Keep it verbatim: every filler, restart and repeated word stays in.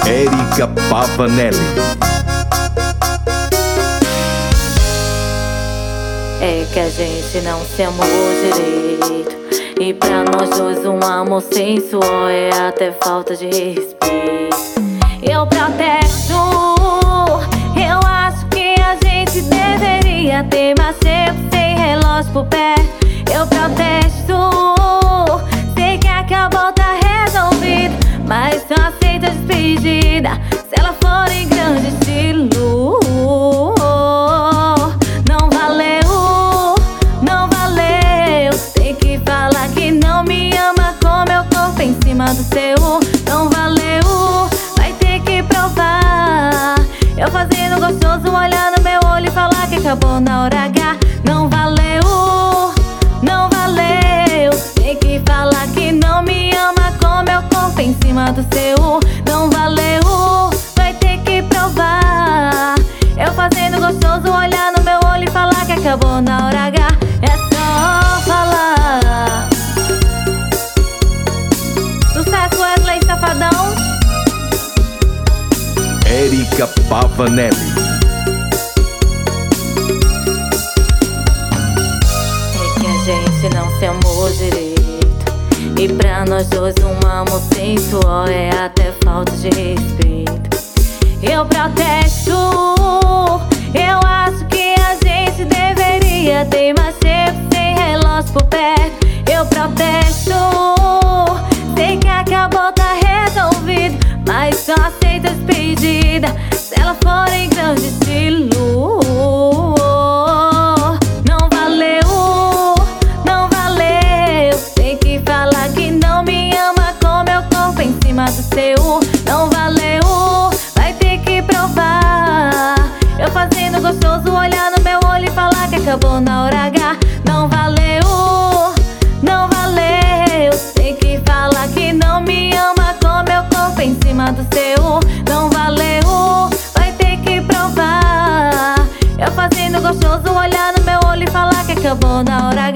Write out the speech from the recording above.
Érica Pavanelli. É que a gente não se amou direito, e pra nós dois um amor sem suor é até falta de respeito. Eu protesto, eu acho que a gente deveria ter mais tempo sem relógio por perto. Eu protesto, sei que acabou, tá resolvido, mas só aceita a despedida se ela for em grande estilo. Não valeu, não valeu. Tem que falar que não me ama com meu corpo em cima do seu. Não valeu, vai ter que provar. Eu fazendo gostoso, olhar no meu olho e falar que acabou na hora H. Não valeu, não valeu. Tem que falar que não me ama com meu corpo em cima do seu. Não valeu, vai ter que provar. Eu fazendo gostoso, olhar no meu olho e falar que acabou na hora H. É só falar. Sucesso, Wesley Safadão. Érica Pavanelli. É que a gente não se amou direito, e pra nós dois um amor sem suor é até falta de respeito. Eu protesto, eu acho que a gente deveria ter mais tempo sem relógio por perto. Eu protesto, sei que acabou, tá resolvido, mas só aceita a despedida se ela for em grande estilo. Não valeu, não valeu. Tem que falar que não me ama com meu corpo em cima do seu. Não valeu, vai ter que provar. Eu fazendo gostoso, olhar no meu olho e falar que acabou na hora H. Não valeu, não valeu. Tem que falar que não me ama com meu corpo em cima do seu. Não valeu, vai ter que provar. Eu fazendo gostoso, olhar no meu olho e falar que acabou na hora H.